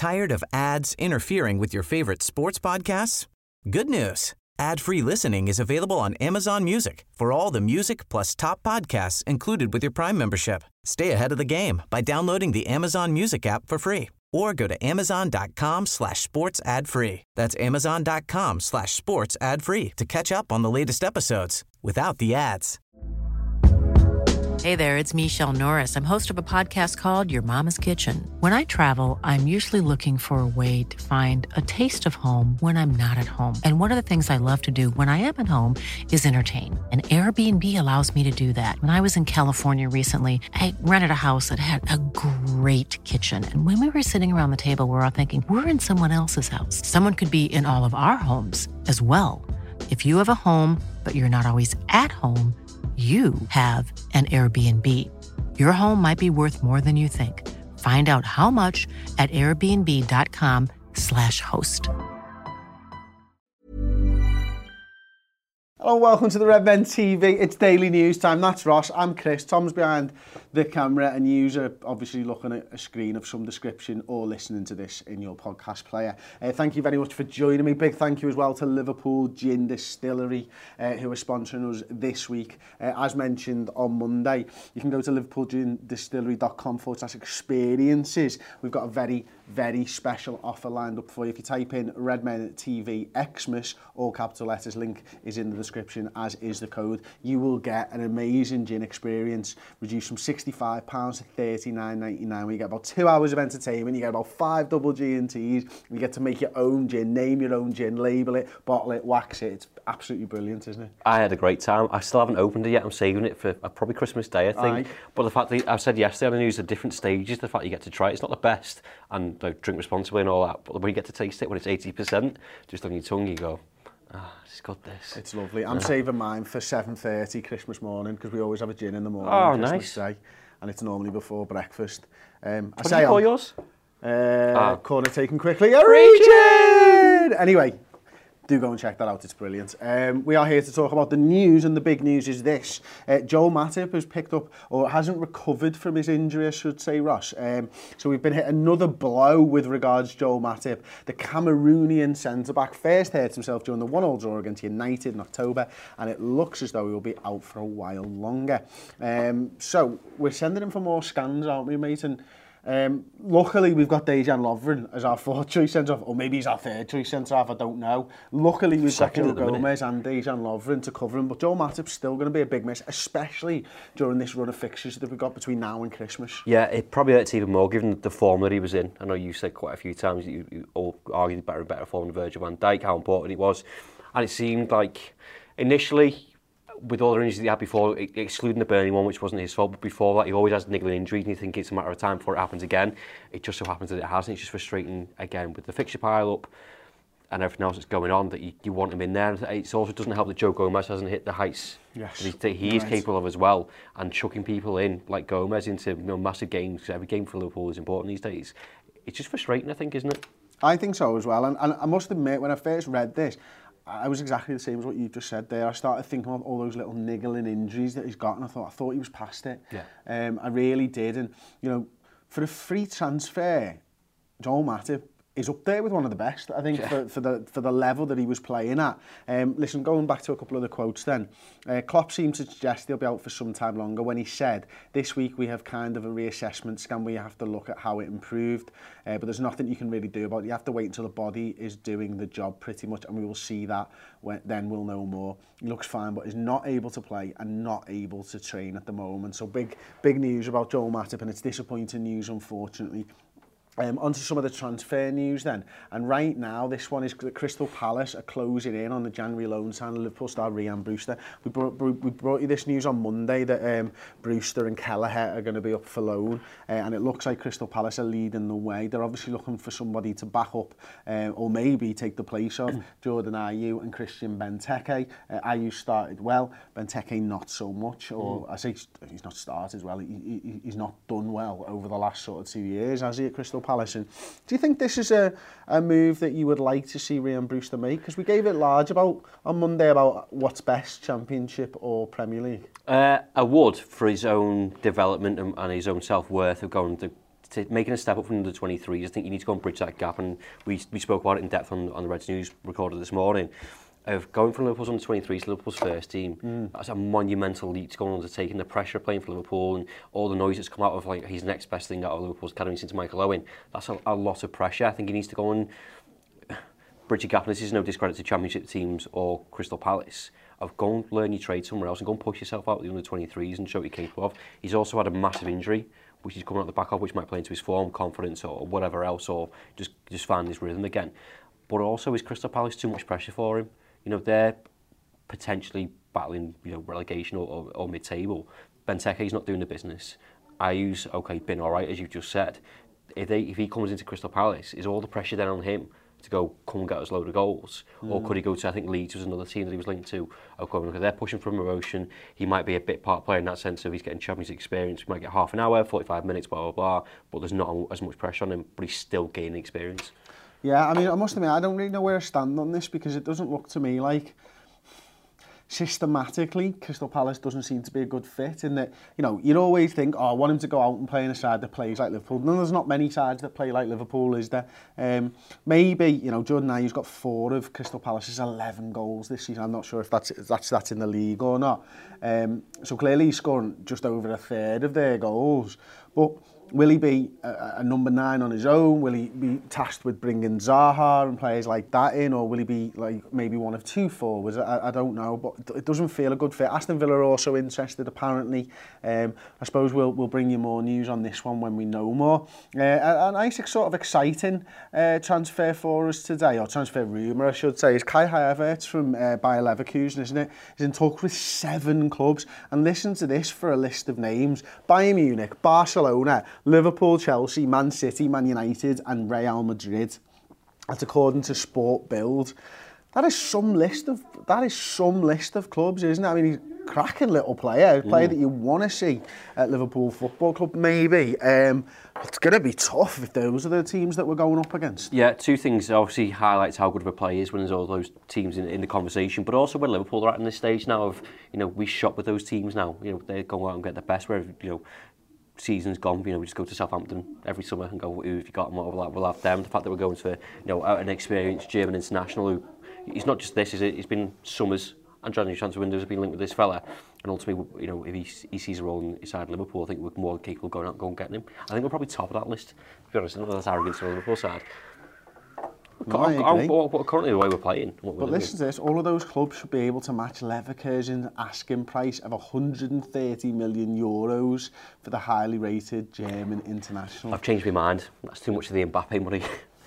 Tired of ads interfering with your favorite sports podcasts? Good news. Ad-free listening is available on Amazon Music for all the music plus top podcasts included with your Prime membership. Stay ahead of the game by downloading the Amazon Music app for free or go to amazon.com/sports ad free. That's amazon.com/sports ad free to catch up on the latest episodes without the ads. Hey there, it's Michelle Norris. I'm host of a podcast called Your Mama's Kitchen. When I travel, I'm usually looking for a way to find a taste of home when I'm not at home. And one of the things I love to do when I am at home is entertain. And Airbnb allows me to do that. When I was in California recently, I rented a house that had a great kitchen. And when we were sitting around the table, we're all thinking, we're in someone else's house. Someone could be in all of our homes as well. If you have a home, but you're not always at home, you have an Airbnb. Your home might be worth more than you think. Find out how much at airbnb.com/host. Hello, welcome to the Red Men TV. It's daily news time. That's Ross. I'm Chris. Tom's behind the camera and you are obviously looking at a screen of some description or listening to this in your podcast player. Thank you very much for joining me. Big thank you as well to Liverpool Gin Distillery who are sponsoring us this week. As mentioned on Monday, you can go to liverpoolgindistillery.com/experiences. We've got a very special offer lined up for you. If you type in Redmen TV Xmas, all capital letters, link is in the description, as is the code. You will get an amazing gin experience, reduced from £65 to $39.99, where you get about 2 hours of entertainment, you get about 5 double G&Ts, you get to make your own gin, name your own gin, label it, bottle it, wax it. It's absolutely brilliant, isn't it? I had a great time. I still haven't opened it yet. I'm saving it for probably Christmas Day, I think. Aye. But the fact that I said yesterday on the news, the different stages, the fact you get to try it, it's not the best, and like, drink responsibly and all that, but when you get to taste it, when it's 80%, just on your tongue, you go, it's got this. It's lovely. I'm saving mine for 7:30 Christmas morning, because we always have a gin in the morning Oh, on Christmas nice. Day, and it's normally before breakfast. What do you call yours? Corner taken quickly. Region! Anyway, do go and check that out, it's brilliant. We are here to talk about the news, and the big news is this. Joel Matip has picked up, or hasn't recovered from his injury, I should say, Ross. So we've been hit another blow with regards to Joel Matip. The Cameroonian centre-back first hurt himself during the 1-1 draw against United in October, and it looks as though he will be out for a while longer. So we're sending him for more scans, aren't we, mate? And luckily we've got Dejan Lovren as our fourth choice centre-half, or maybe he's our third choice centre-half, I don't know. Luckily we've got Joe Gomez and Dejan Lovren to cover him, but Joel Matip's still going to be a big miss, especially during this run of fixtures that we've got between now and Christmas. Yeah, it probably hurts even more given the form that he was in. I know you said quite a few times that you all argued better and better form than Virgil van Dijk, how important it was, and it seemed like initially, with all the injuries that he had before, excluding the Burnley one, which wasn't his fault, but before that, he always has niggling injuries, and you think it's a matter of time before it happens again. It just so happens that it hasn't. It's just frustrating, again, with the fixture pile-up and everything else that's going on, that you want him in there. It also doesn't help that Joe Gomez hasn't hit the heights that he is capable of as well, and chucking people in, like Gomez, into massive games. Every game for Liverpool is important these days. It's just frustrating, I think, isn't it? I think so as well, and I must admit, when I first read this, I was exactly the same as what you just said there. I started thinking of all those little niggling injuries that he's got, and I thought he was past it. Yeah. I really did, and for a free transfer, Joel Matip is up there with one of the best, I think, for the level that he was playing at. Listen, going back to a couple of the quotes then, Klopp seemed to suggest he'll be out for some time longer when he said, this week we have kind of a reassessment scan where you have to look at how it improved, but there's nothing you can really do about it. You have to wait until the body is doing the job pretty much, and we will see that, then we'll know more. He looks fine, but is not able to play and not able to train at the moment. So big news about Joel Matip, and it's disappointing news, unfortunately. Onto some of the transfer news then, and right now this one is that Crystal Palace are closing in on the January loan sign of Liverpool star Ryan Brewster. We brought you this news on Monday that Brewster and Kelleher are going to be up for loan, and it looks like Crystal Palace are leading the way. They're obviously looking for somebody to back up or maybe take the place of Jordan Ayew and Christian Benteke. Ayew started well, Benteke not so much, or I say he's not started well, he's not done well over the last sort of 2 years, has he, at Crystal Palace? And do you think this is a move that you would like to see Ryan Brewster make? Because we gave it large on Monday about what's best, Championship or Premier League. I would, for his own development and his own self-worth of going to making a step up from the 23s, I think you need to go and bridge that gap, and we spoke about it in depth on the Reds News recorded this morning. Of going from Liverpool's under 23s to Liverpool's first team, that's a monumental leap to go and undertaking. The pressure of playing for Liverpool and all the noise that's come out of like he's the next best thing out of Liverpool's academy since Michael Owen. That's a lot of pressure. I think he needs to go and bridge a gap. And this is no discredit to Championship teams or Crystal Palace. Of go and learn your trade somewhere else and go and push yourself out of the under 23s and show what you're capable of. He's also had a massive injury, which he's coming out the back of, which might play into his form, confidence, or whatever else, or just find his rhythm again. But also, is Crystal Palace too much pressure for him? You know, they're potentially battling, relegation or mid-table. Benteke's not doing the business. Ayew's, been all right, as you've just said. If he comes into Crystal Palace, is all the pressure then on him to go, come and get us a load of goals? Or could he go to, I think Leeds was another team that he was linked to. Because they're pushing for promotion. He might be a bit part player in that sense of he's getting Champions League experience. He might get half an hour, 45 minutes, blah, blah, blah. But there's not as much pressure on him, but he's still gaining experience. Yeah, I mean, I must admit, I don't really know where I stand on this because it doesn't look to me like systematically Crystal Palace doesn't seem to be a good fit in that, you'd always think, I want him to go out and play in a side that plays like Liverpool. No, there's not many sides that play like Liverpool, is there? Maybe, Jordan Ayew's got 4 of Crystal Palace's 11 goals this season. I'm not sure if that's in the league or not. So clearly he's scoring just over a third of their goals. But will he be a number 9 on his own? Will he be tasked with bringing Zaha and players like that in? Or will he be like maybe one of 2 forwards? I don't know, but it doesn't feel a good fit. Aston Villa are also interested, apparently. I suppose we'll bring you more news on this one when we know more. A nice sort of exciting transfer for us today, or transfer rumour I should say, is Kai Havertz from Bayer Leverkusen, isn't it? He's in talks with 7 clubs. And listen to this for a list of names: Bayern Munich, Barcelona, Liverpool, Chelsea, Man City, Man United and Real Madrid. That's according to Sport Bild. That is some list of clubs, isn't it? I mean, he's a cracking little player, a player that you want to see at Liverpool Football Club, maybe. It's going to be tough if those are the teams that we're going up against. Yeah, 2 things. Obviously highlights how good of a player he is when there's all those teams in the conversation, but also where Liverpool are at in this stage now of, we shop with those teams now. They go out and get the best, where, season's gone, we just go to Southampton every summer and go, who have you got, and we'll have them. The fact that we're going to, an experienced German international who, it's not just this, is it? It's been summers and January transfer windows have been linked with this fella, and ultimately, if he sees a role inside Liverpool, I think we're more capable of going out and going getting him. I think we're probably top of that list, to be honest. I don't know if that's arrogance on the Liverpool side. Currently the way we're playing. But listen to this, all of those clubs should be able to match Leverkusen's asking price of €130 million for the highly rated German international. I've changed my mind. That's too much of the Mbappe money.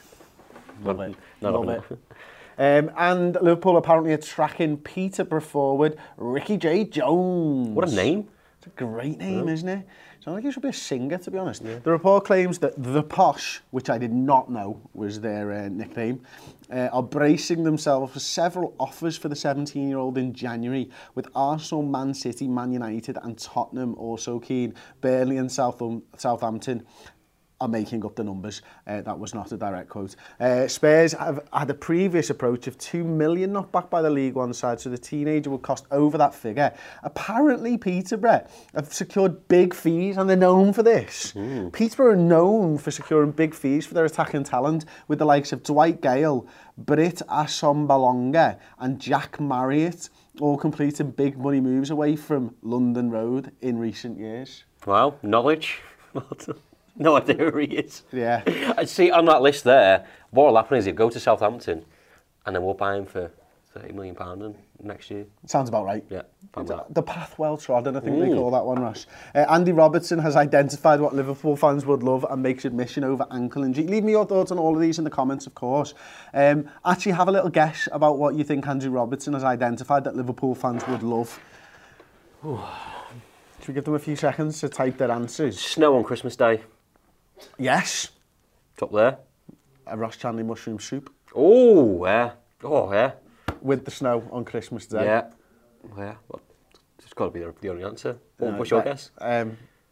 Love it. And Liverpool apparently are tracking Peterborough forward Ricky J. Jones. What a name. It's a great name, isn't it? Sounds like he should be a singer, to be honest. Yeah. The report claims that The Posh, which I did not know was their nickname, are bracing themselves for several offers for the 17-year-old in January, with Arsenal, Man City, Man United and Tottenham also keen. Burnley and Southampton are making up the numbers. That was not a direct quote. Spurs have had a previous approach of $2 million knocked back by the League One side, so the teenager will cost over that figure. Apparently, Peterborough have secured big fees, and they're known for this. Peterborough are known for securing big fees for their attacking talent, with the likes of Dwight Gale, Britt Assombalonga and Jack Marriott all completing big money moves away from London Road in recent years. Wow, knowledge. No idea who he is. Yeah. I'd see on that list there, what will happen is he'll go to Southampton and then we'll buy him for £30 million next year. Sounds about right. Yeah. The path well trodden, I think they call that one, Ross. Andy Robertson has identified what Liverpool fans would love and makes admission over ankle injury. Leave me your thoughts on all of these in the comments, of course. Actually, have a little guess about what you think Andy Robertson has identified that Liverpool fans would love. Should we give them a few seconds to type their answers? Snow on Christmas Day. Yes. Top there. A Ross Chanley mushroom soup. Oh, yeah. Oh, yeah. With the snow on Christmas Day. Yeah. Yeah. Well, it's got to be the only answer. What's your guess? Can't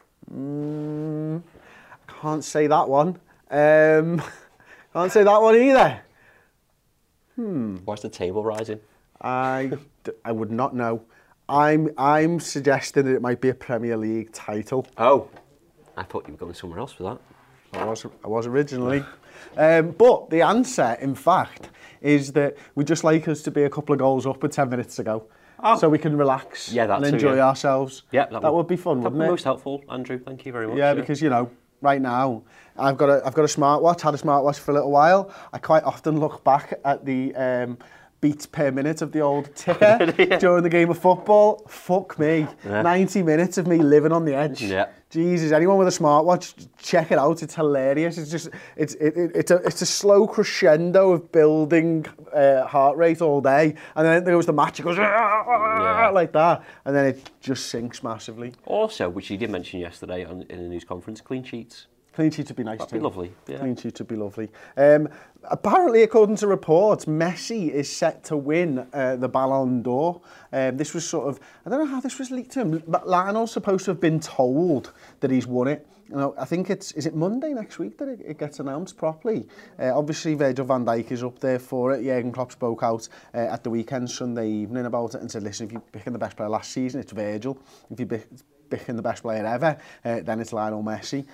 say that one. Can't say that one either. Why's the table rising? I would not know. I'm suggesting that it might be a Premier League title. Oh. I thought you were going somewhere else for that. I was originally. But the answer, in fact, is that we'd just like us to be a couple of goals up with 10 minutes to go. Oh. So we can relax and enjoy ourselves. Yeah, that would be fun, wouldn't it? That would be most helpful, Andrew. Thank you very much. Yeah, because, you know, right now, I've got a smartwatch, had a smartwatch for a little while. I quite often look back at the beats per minute of the old ticker during the game of football. Fuck me. 90 minutes of me living on the edge. Yeah. Jesus, anyone with a smartwatch, check it out. It's hilarious. It's just, it's a slow crescendo of building heart rate all day. And then there goes the match, it goes like that. And then it just sinks massively. Also, which you did mention yesterday in the news conference, clean sheets. Clean sheets would be nice too. That'd be lovely. Yeah. Clean sheets would be lovely. Apparently, according to reports, Messi is set to win the Ballon d'Or. This was sort of, I don't know how this was leaked to him. Lionel's supposed to have been told that he's won it. You know, I think is it Monday next week that it gets announced properly? Obviously, Virgil van Dijk is up there for it. Jurgen Klopp spoke out at the weekend, Sunday evening, about it and said, listen, if you're picking the best player last season, it's Virgil. If you're picking the best player ever, then it's Lionel Messi.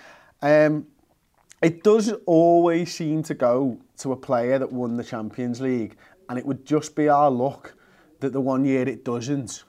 It does always seem to go to a player that won the Champions League, and it would just be our luck that the one year it doesn't,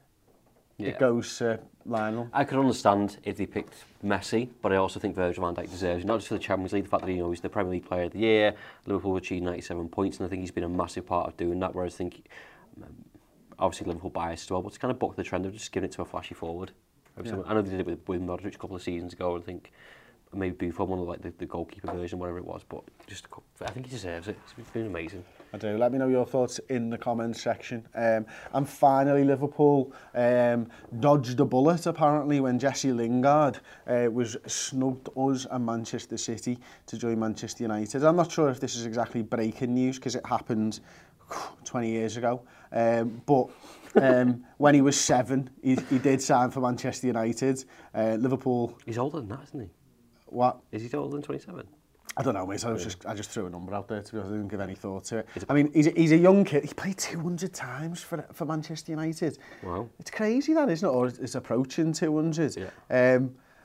it goes to Lionel. I could understand if they picked Messi, but I also think Virgil van Dijk deserves it, not just for the Champions League, the fact that he's the Premier League Player of the Year, Liverpool achieved 97 points, and I think he's been a massive part of doing that, whereas I think, obviously Liverpool biased as well, but it's kind of bucked the trend of just giving it to a flashy forward. Yeah. I know they did it with Modric a couple of seasons ago, and I think maybe Buffon, one of like the goalkeeper version, whatever it was, but I think he deserves it. It's been amazing. I do. Let me know your thoughts in the comments section. And finally, Liverpool dodged a bullet apparently when Jesse Lingard was snubbed us and Manchester City to join Manchester United. I'm not sure if this is exactly breaking news because it happened 20 years ago. But when he was 7, he did sign for Manchester United. Liverpool. He's older than that, isn't he? What? Is he older than 27? I don't know, mate. I just threw a number out there to be honest. I didn't give any thought to it. I mean, he's a young kid. He played 200 times for Manchester United. Wow. It's crazy that, isn't it? Or it's approaching 200. Yeah.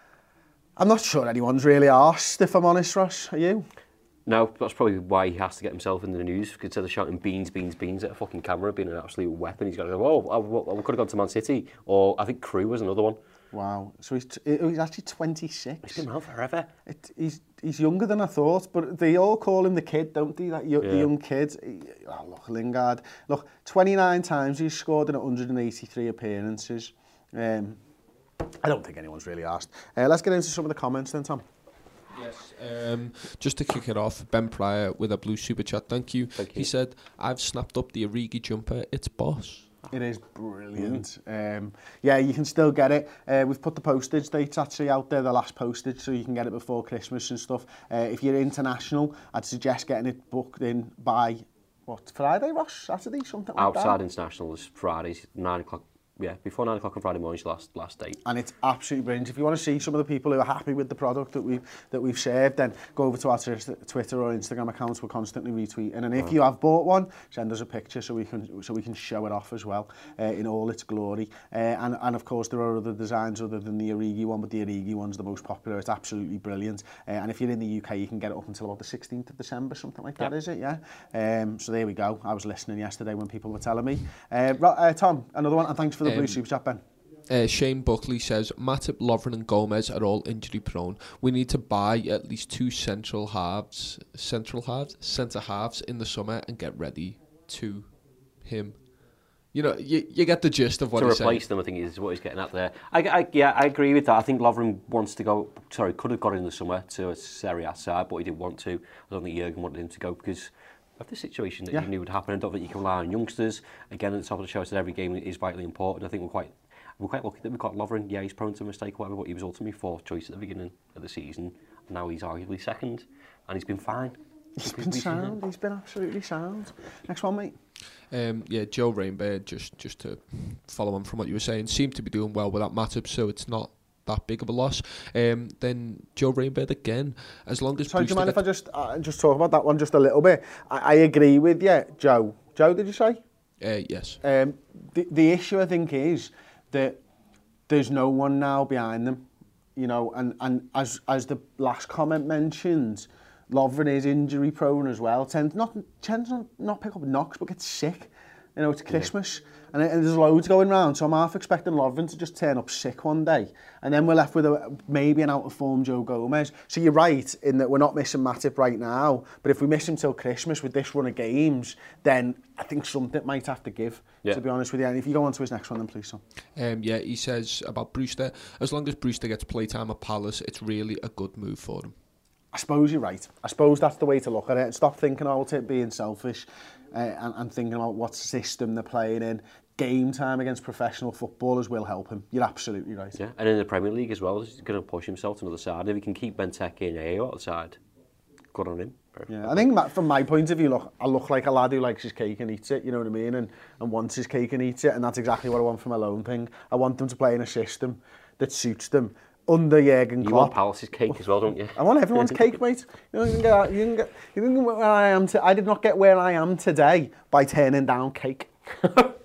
I'm not sure anyone's really asked, if I'm honest, Ross. Are you? No, that's probably why he has to get himself in the news, because instead of shouting beans, beans, beans at a fucking camera, being an absolute weapon, he's got to go, oh, I could have gone to Man City. Or I think Crewe was another one. Wow. So he's actually 26. He's been around forever. He's younger than I thought, but they all call him the kid, don't they? The young kid. Look, Lingard. Look, 29 times he's scored in 183 appearances. I don't think anyone's really asked. Let's get into some of the comments then, Tom. Yes, just to kick it off, Ben Pryor with a blue super chat, thank you. He said, I've snapped up the Origi jumper, it's boss. It is brilliant. Yeah, you can still get it. We've put the postage dates actually out there, the last postage, so you can get it before Christmas and stuff. If you're international, I'd suggest getting it booked in by, Friday, Ross? Saturday, something like that? Outside international is Fridays, 9 o'clock. Yeah, before 9 o'clock on Friday morning is last date. And it's absolutely brilliant. If you want to see some of the people who are happy with the product that we've served, then go over to our Twitter or Instagram accounts. We're constantly retweeting. And if you have bought one, send us a picture so we can show it off as well in all its glory. And of course there are other designs other than the Origi one, but the Origi one's the most popular. It's absolutely brilliant. And if you're in the UK, you can get it up until about the 16th of December, something like that, is it? Yeah. So there we go. I was listening yesterday when people were telling me. Tom, another one, and thanks for the blue super chat, Ben. Shane Buckley says, Matip, Lovren and Gomez are all injury prone. We need to buy at least 2 centre halves in the summer and get ready to him. You know, you get the gist of what he's saying. To replace them, I think, is what he's getting at there. I agree with that. I think Lovren could have got in the summer to a Serie A side, but he didn't want to. I don't think Jurgen wanted him to go because of the situation that you knew would happen. I don't think you can rely on youngsters. Again, at the top of the show, I said every game is vitally important. I think we're quite lucky that we've got Lovren. Yeah, he's prone to mistake or whatever, but he was ultimately 4th choice at the beginning of the season. And now he's arguably 2nd, and he's been fine. He's been sound. He's been absolutely sound. Next one, mate. Joe Rainbow, just to follow on from what you were saying, seemed to be doing well without Matip, so it's not that big of a loss. Then Joe Rainbird again, as long as... Sorry, do you mind if I just talk about that one just a little bit? I agree with you, Joe. Joe, did you say? Yes. The issue, I think, is that there's no one now behind them. you know, and as the last comment mentioned, Lovren is injury prone as well. Tends not pick up knocks, but gets sick. You know, it's Christmas, and there's loads going round, so I'm half expecting Lovren to just turn up sick one day, and then we're left with maybe an out-of-form Joe Gomez. So you're right in that we're not missing Matip right now, but if we miss him till Christmas with this run of games, then I think something might have to give, to be honest with you. And if you go on to his next one, then please, son. Yeah, he says about Brewster, as long as Brewster gets playtime at Palace, it's really a good move for him. I suppose you're right. I suppose that's the way to look at it. Stop thinking about it being selfish and thinking about what system they're playing in. Game time against professional footballers will help him. You're absolutely right. Yeah, and in the Premier League as well, he's going to push himself to another side. If he can keep Benteke and Ayew outside, good on him. Yeah, I think from my point of view, I look like a lad who likes his cake and eats it, you know what I mean, and wants his cake and eats it, and that's exactly what I want from a loan thing. I want them to play in a system that suits them. Under Jurgen Klopp. You want Palace's cake as well, don't you? I want everyone's cake, mate. You can get where I am. I did not get where I am today by turning down cake. Don't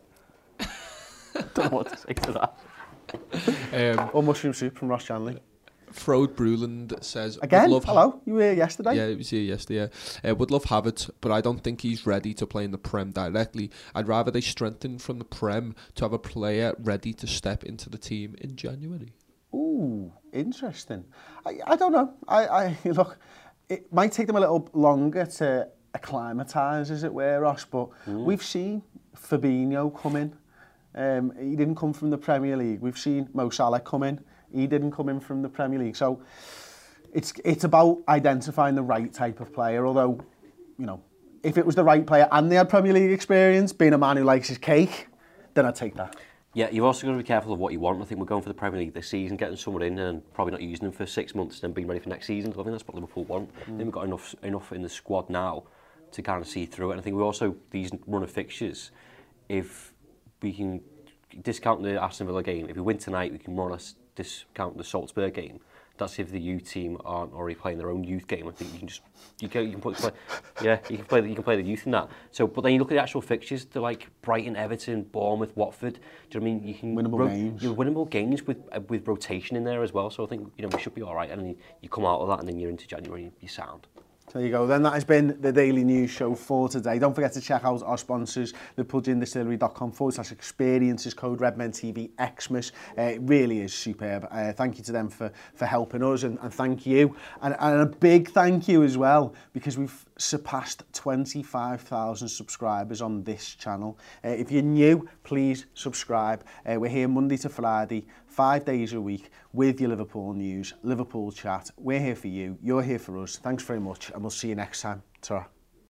know what to say to that. Or mushroom soup from Ross Chanley. Frode Bruland says... Again? Hello? You were here yesterday? Yeah, he was here yesterday. Would love Havertz, but I don't think he's ready to play in the Prem directly. I'd rather they strengthen from the Prem to have a player ready to step into the team in January. Ooh, interesting. I don't know. I look, it might take them a little longer to acclimatise, as it were, Ross, but we've seen Fabinho come in. He didn't come from the Premier League. We've seen Mo Salah come in. He didn't come in from the Premier League. So it's about identifying the right type of player, although, you know, if it was the right player and they had Premier League experience, being a man who likes his cake, then I'd take that. Yeah, you've also got to be careful of what you want. I think we're going for the Premier League this season, getting someone in and probably not using them for 6 months and then being ready for next season. I think that's what Liverpool want. I think we've got enough in the squad now to kind of see through it. And I think we also, these run of fixtures, if we can discount the Aston Villa game, if we win tonight, we can more or less discount the Salzburg game. That's if the youth team aren't already playing their own youth game. I think you can just you can play the youth in that. So, but then you look at the actual fixtures. They're like Brighton, Everton, Bournemouth, Watford. Do you know what I mean? You can winnable games. You're winnable games with rotation in there as well. So I think we should be all right. And then you come out of that, and then you're into January. You're sound. There you go. Then that has been the Daily News Show for today. Don't forget to check out our sponsors, liverpoolgindistillery.com/experiences, code RedmenTV Xmas. It really is superb. Thank you to them for helping us, and thank you. And a big thank you as well, because we've surpassed 25,000 subscribers on this channel. If you're new, please subscribe. We're here Monday to Friday, 5 days a week, with your Liverpool news, Liverpool chat. We're here for you, you're here for us. Thanks very much, and we'll see you next time. Ta-ra.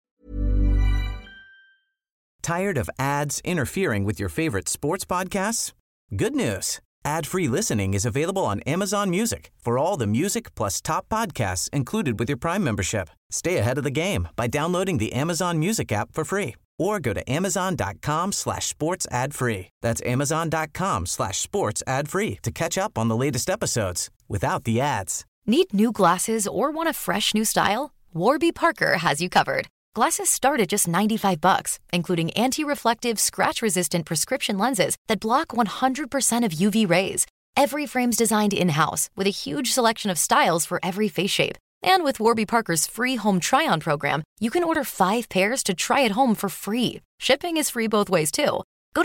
Tired of ads interfering with your favorite sports podcasts? Good news. Ad-free listening is available on Amazon Music for all the music plus top podcasts included with your Prime membership. Stay ahead of the game by downloading the Amazon Music app for free or go to amazon.com/sports ad free. That's amazon.com/sports ad free to catch up on the latest episodes without the ads. Need new glasses or want a fresh new style? Warby Parker has you covered. Glasses start at just $95, including anti-reflective, scratch-resistant prescription lenses that block 100% of UV rays. Every frame's designed in-house with a huge selection of styles for every face shape. And with Warby Parker's free home try-on program, you can order 5 pairs to try at home for free. Shipping is free both ways, too. Go to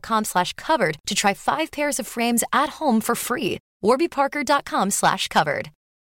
warbyparker.com/covered to try 5 pairs of frames at home for free. warbyparker.com/covered.